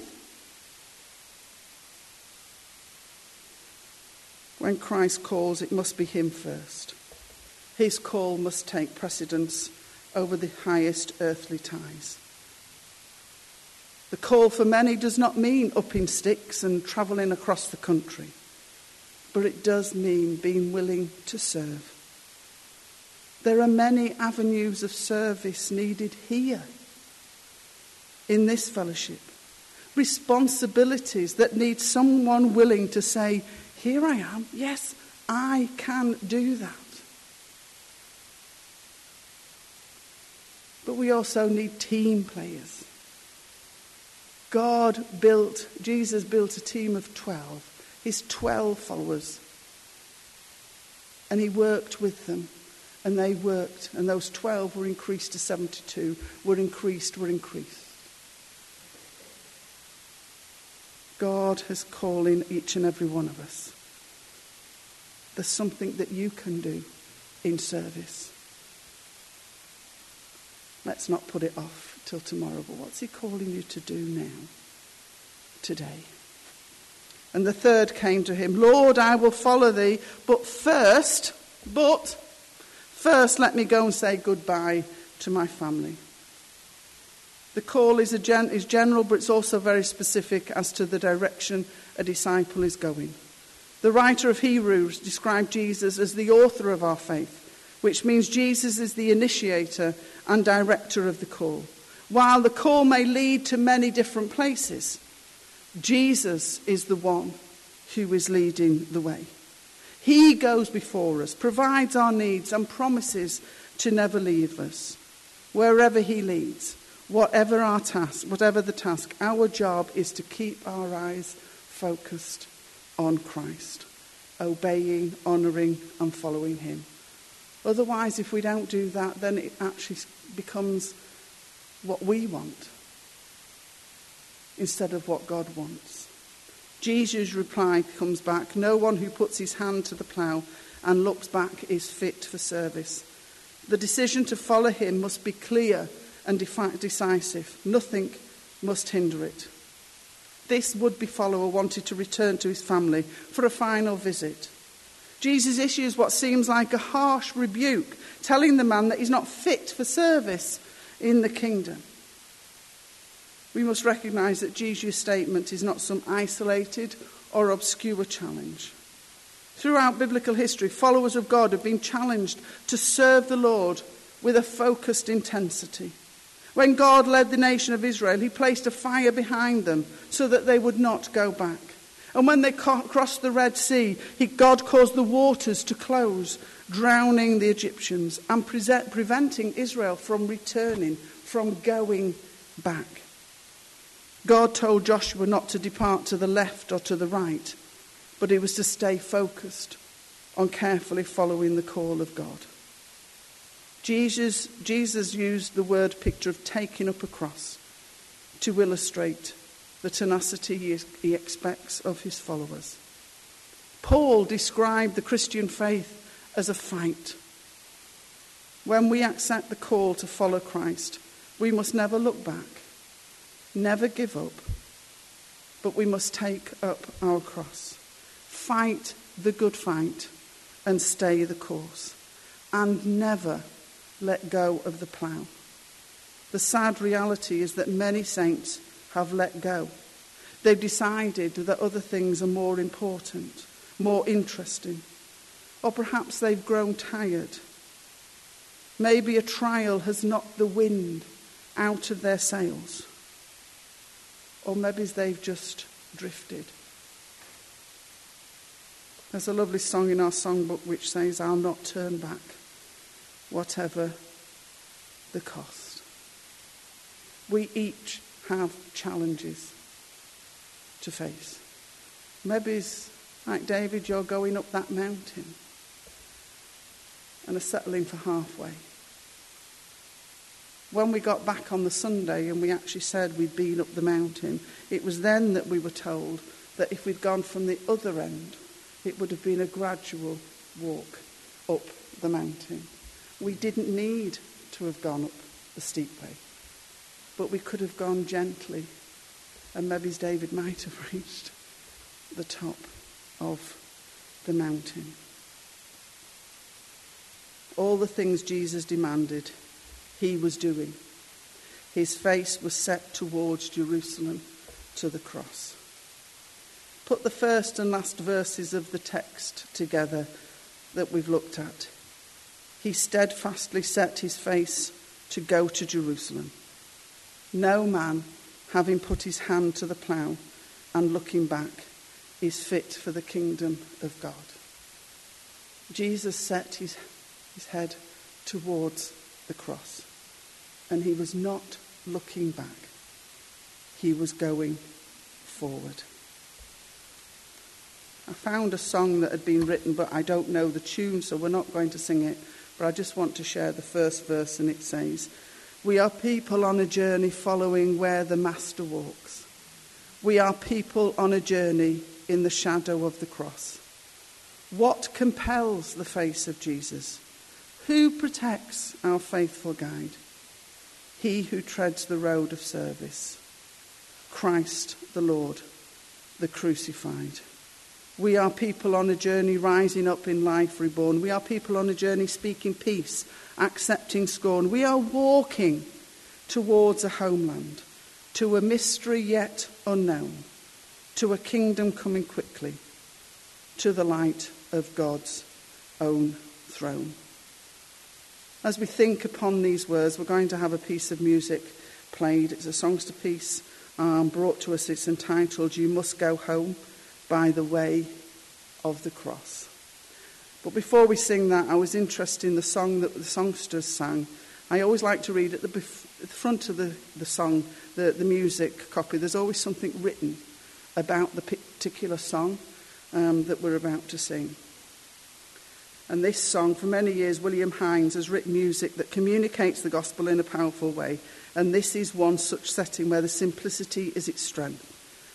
When Christ calls, it must be him first. His call must take precedence over the highest earthly ties. The call for many does not mean upping sticks and travelling across the country, but it does mean being willing to serve. There are many avenues of service needed here, in this fellowship. Responsibilities that need someone willing to say, here I am, yes, I can do that. But we also need team players. Jesus built a team of 12, his 12 followers. And he worked with them, and they worked, and those 12 were increased to 72, were increased. God is calling each and every one of us. There's something that you can do in service. Let's not put it off till tomorrow, but what's he calling you to do now, today? And the third came to him, Lord, I will follow thee, but first let me go and say goodbye to my family. The call is general, but it's also very specific as to the direction a disciple is going. The writer of Hebrews described Jesus as the author of our faith, which means Jesus is the initiator and director of the call. While the call may lead to many different places, Jesus is the one who is leading the way. He goes before us, provides our needs, and promises to never leave us. Wherever he leads, whatever the task, our job is to keep our eyes focused on Christ, obeying, honouring, and following him. Otherwise, if we don't do that, then it actually becomes what we want instead of what God wants. Jesus' reply comes back, no one who puts his hand to the plough and looks back is fit for service. The decision to follow him must be clear and decisive. Nothing must hinder it. This would-be follower wanted to return to his family for a final visit. Jesus issues what seems like a harsh rebuke, telling the man that he's not fit for service in the kingdom. We must recognise that Jesus' statement is not some isolated or obscure challenge. Throughout biblical history, followers of God have been challenged to serve the Lord with a focused intensity. When God led the nation of Israel, he placed a fire behind them so that they would not go back. And when they crossed the Red Sea, God caused the waters to close, drowning the Egyptians and preventing Israel from returning, from going back. God told Joshua not to depart to the left or to the right, but he was to stay focused on carefully following the call of God. Jesus used the word picture of taking up a cross to illustrate the tenacity he expects of his followers. Paul described the Christian faith as a fight. When we accept the call to follow Christ, we must never look back, never give up, but we must take up our cross, fight the good fight, and stay the course, and never let go of the plough. The sad reality is that many saints have let go. They've decided that other things are more important, more interesting, or perhaps they've grown tired. Maybe a trial has knocked the wind out of their sails, or maybe they've just drifted. There's a lovely song in our songbook which says, "I'll not turn back, whatever the cost." We each have challenges to face. Maybe, like David, you're going up that mountain and are settling for halfway. When we got back on the Sunday and we actually said we'd been up the mountain, it was then that we were told that if we'd gone from the other end, it would have been a gradual walk up the mountain. We didn't need to have gone up the steep way, but we could have gone gently, and maybe David might have reached the top of the mountain. All the things Jesus demanded, he was doing. His face was set towards Jerusalem, to the cross. Put the first and last verses of the text together that we've looked at. He steadfastly set his face to go to Jerusalem. No man, having put his hand to the plough and looking back, is fit for the kingdom of God. Jesus set his head towards the cross, and he was not looking back. He was going forward. I found a song that had been written, but I don't know the tune, so we're not going to sing it. But I just want to share the first verse, and it says, "We are people on a journey following where the Master walks. We are people on a journey in the shadow of the cross. What compels the face of Jesus? Who protects our faithful guide? He who treads the road of service. Christ the Lord, the crucified. We are people on a journey rising up in life reborn. We are people on a journey speaking peace, accepting scorn. We are walking towards a homeland, to a mystery yet unknown, to a kingdom coming quickly, to the light of God's own throne." As we think upon these words, we're going to have a piece of music played. It's a Songs to Peace brought to us. It's entitled, "You Must Go Home by the Way of the Cross." But before we sing that, I was interested in the song that the songsters sang. I always like to read at the front of the song, the music copy, there's always something written about the particular song that we're about to sing. And this song, for many years, William Hines has written music that communicates the gospel in a powerful way. And this is one such setting where the simplicity is its strength.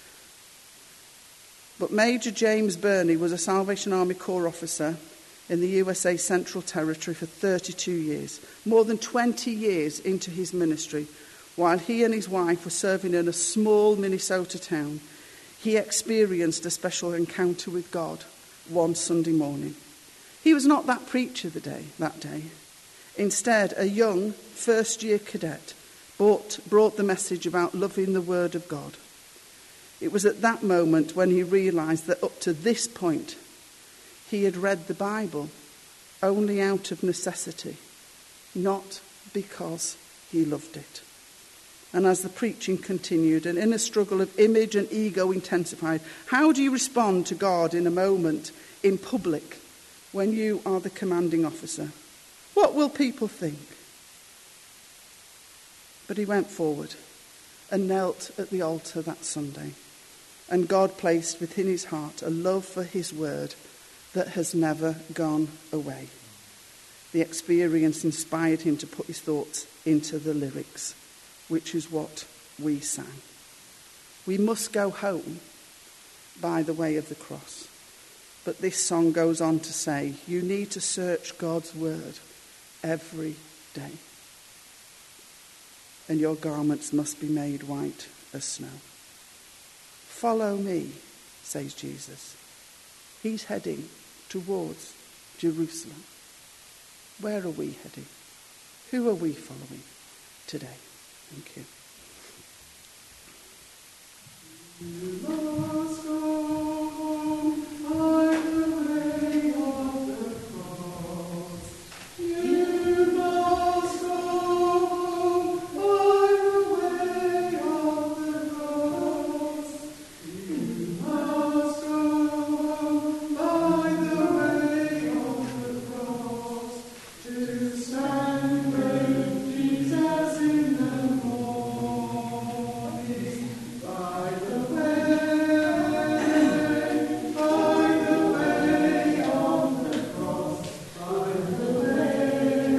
But Major James Burney was a Salvation Army Corps officer in the USA Central Territory for 32 years, more than 20 years into his ministry. While he and his wife were serving in a small Minnesota town, he experienced a special encounter with God one Sunday morning. He was not that preacher that day. Instead, a young first-year cadet brought the message about loving the Word of God. It was at that moment when he realised that up to this point, he had read the Bible only out of necessity, not because he loved it. And as the preaching continued, and in a struggle of image and ego intensified, how do you respond to God in a moment in public when you are the commanding officer? What will people think? But he went forward. and knelt at the altar that Sunday. And God placed within his heart a love for his word that has never gone away. The experience inspired him to put his thoughts into the lyrics, which is what we sang. We must go home by the way of the cross. But this song goes on to say, you need to search God's word every day. And your garments must be made white as snow. Follow me, says Jesus. He's heading towards Jerusalem. Where are we heading? Who are we following today? Thank you. You must go home by the way of the cross. You must go home by the way of the cross. You must go home by the way of the cross to stand with Jesus in the morning. By the way of the cross, by the way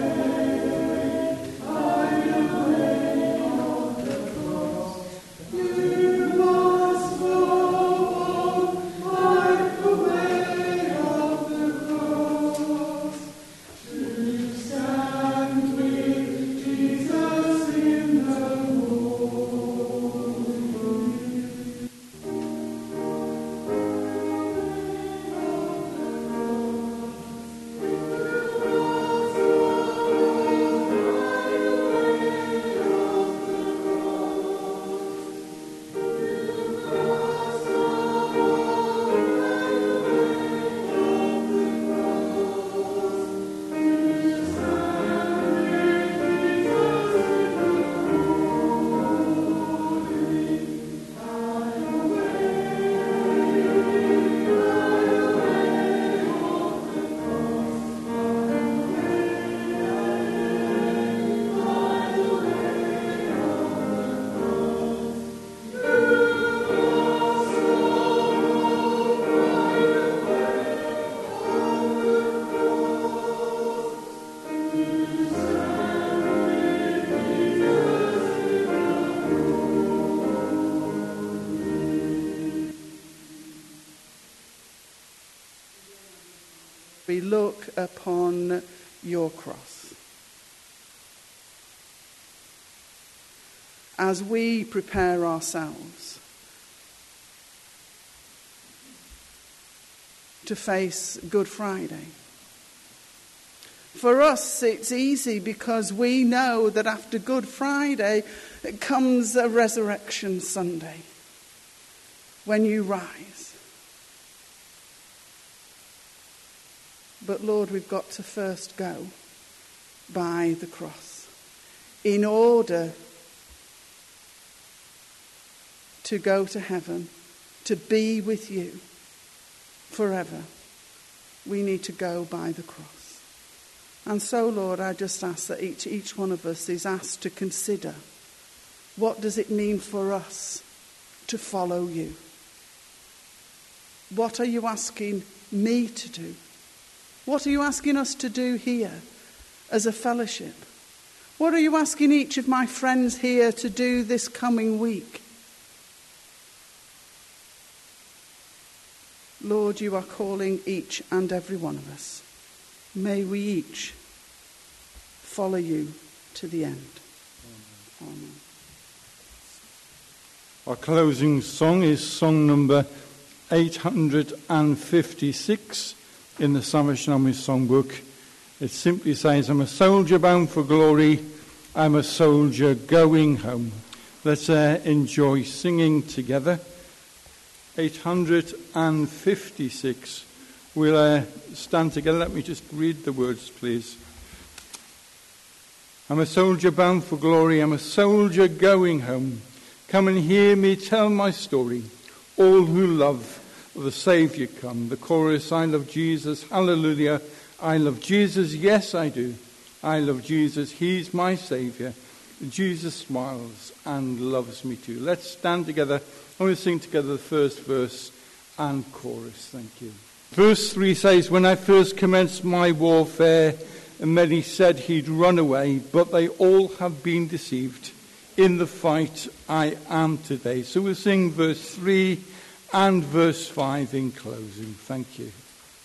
of the cross, you must go on by the way of the cross to stand with Jesus in the we look upon your cross. As we prepare ourselves to face Good Friday, for us it's easy because we know that after Good Friday comes a Resurrection Sunday when you rise. But Lord, we've got to first go by the cross in order to go to heaven, to be with you forever. We need to go by the cross. And so, Lord, I just ask that each one of us is asked to consider, what does it mean for us to follow you? What are you asking me to do? What are you asking us to do here as a fellowship? What are you asking each of my friends here to do this coming week? Lord, you are calling each and every one of us. May we each follow you to the end. Amen. Our closing song is song number 856 in the Salvation Army songbook. It simply says, I'm a soldier bound for glory, I'm a soldier going home. Let's enjoy singing together. 856. We'll stand together. Let me just read the words, please. I'm a soldier bound for glory, I'm a soldier going home. Come and hear me tell my story. All who love the Saviour come. The chorus, I love Jesus, hallelujah. I love Jesus, yes I do. I love Jesus, he's my Saviour. Jesus smiles and loves me too. Let's stand together and we'll sing together the first verse and chorus. Thank you. Verse 3 says, when I first commenced my warfare, many said he'd run away, but they all have been deceived. In the fight I am today. So we'll sing verse 3 and verse 5 in closing. Thank you.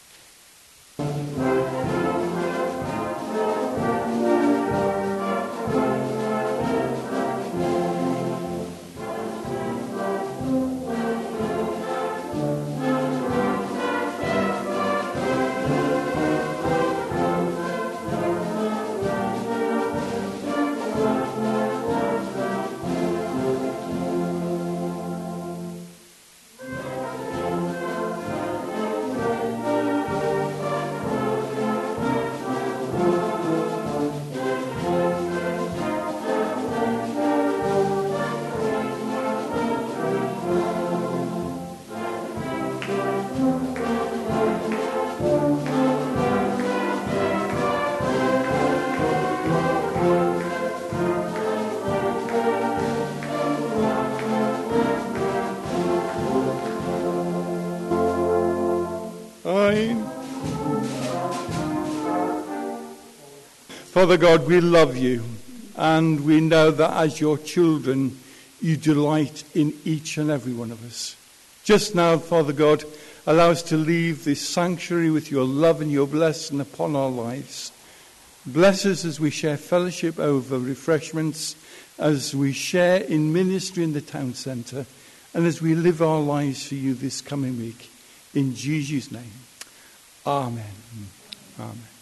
Father God, we love you, and we know that as your children, you delight in each and every one of us. Just now, Father God, allow us to leave this sanctuary with your love and your blessing upon our lives. Bless us as we share fellowship over refreshments, as we share in ministry in the town centre, and as we live our lives for you this coming week. In Jesus' name, amen. Amen.